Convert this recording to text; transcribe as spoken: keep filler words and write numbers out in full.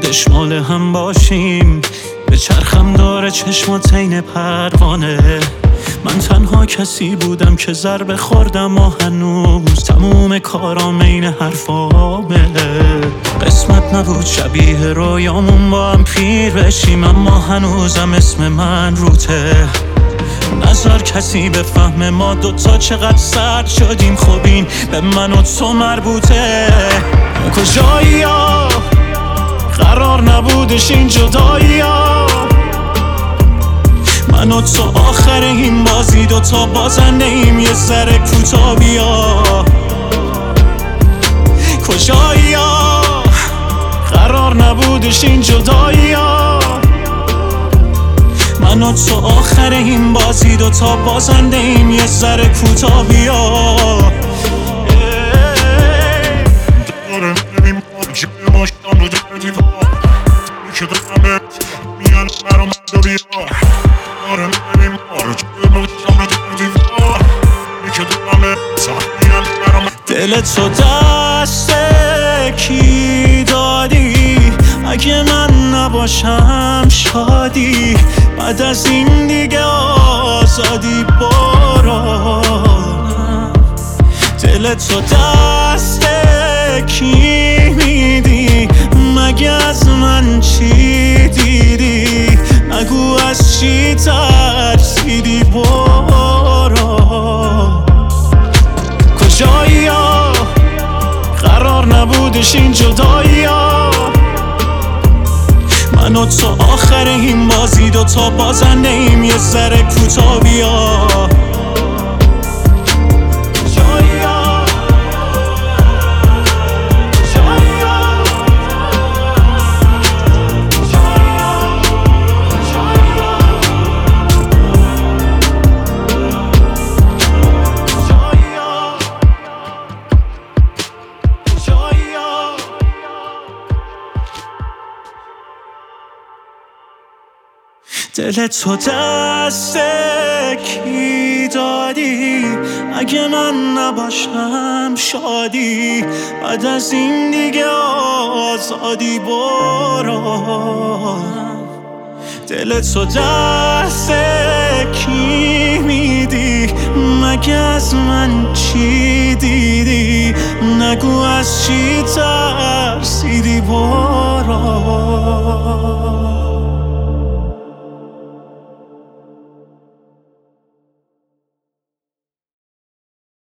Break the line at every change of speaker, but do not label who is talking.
دشمال هم باشیم. به چرخم داره چشمات عین پروانه. من تنها کسی بودم که ضربه خوردم و هنوز تموم کارام عین حرفامه. قسمت نبود شبیه رویامون با هم پیر بشیم، اما هنوزم اسم من روته. نذار کسی بفهمه ما دوتا چقدر سرد شدیم. خب این به من و تو مربوطه. کجایی ها قرار نبودش این جدایی ها. من و تو آخر این بازی دوتا بازنده ایم. یه ذره کوتاه بیا. کجایی ها قرار نبودش این جدایی ها. من و تو آخر این بازی دوتا بازنده ایم. یه ذره کوتاه بیا. دل تو دست کی دادی؟ اگه من نباشم شادی. بعد از این دیگه آزادی برو. دل تو دست کی میدی؟ مگه از من چی دیدی؟ نگو از چی ترسیدی برو. کجایی ها قرار نبودش این جدایی ها. من و تو آخر این بازی دوتا بازنده ایم. یه ذره کوتاه بیا. دل تو دست کی دادی؟ اگه من نباشم شادی. بعد از این دیگه آزادی برو. دل تو دست کی میدی؟ مگه از من چی دیدی؟ نگو از چی ترسیدی برو.